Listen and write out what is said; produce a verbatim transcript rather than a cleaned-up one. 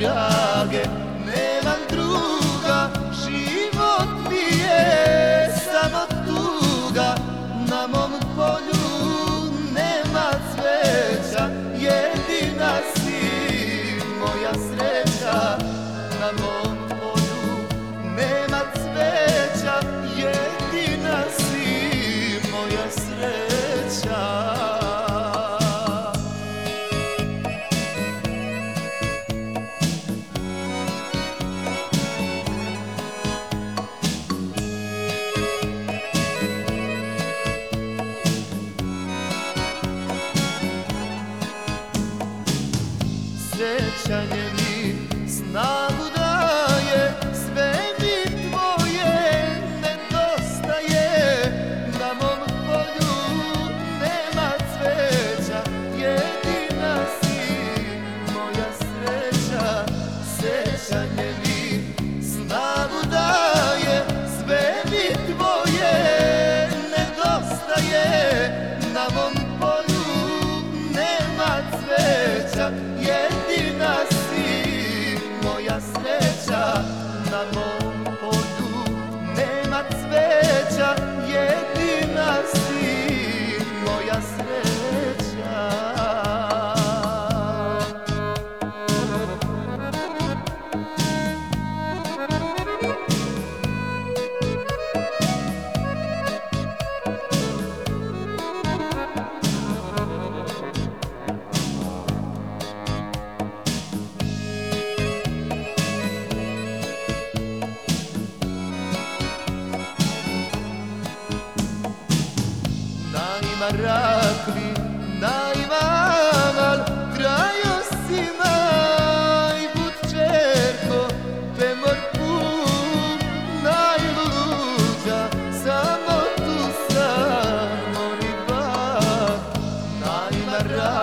drage, nemam druga, život mi je samo tuga. Na mom polju nema cveća, jedina si moja sreća. Na mom polju nema cveća, jedina si moja sreća. Sjećanje mi snagu daje, sve mi tvoje nedostaje. Na mom polju nema cveća, jedina si moja sreća. Sjećanje mi snagu daje, sve mi tvoje nedostaje. Na mom polju nema cveća, jedina si moja sreća. Na mom polju nema cveća, jedina si moja sreća. Rakli najmamal, trajo si najbud čerko, pe mor pun najluđa, samo tu sam mori bar. Najma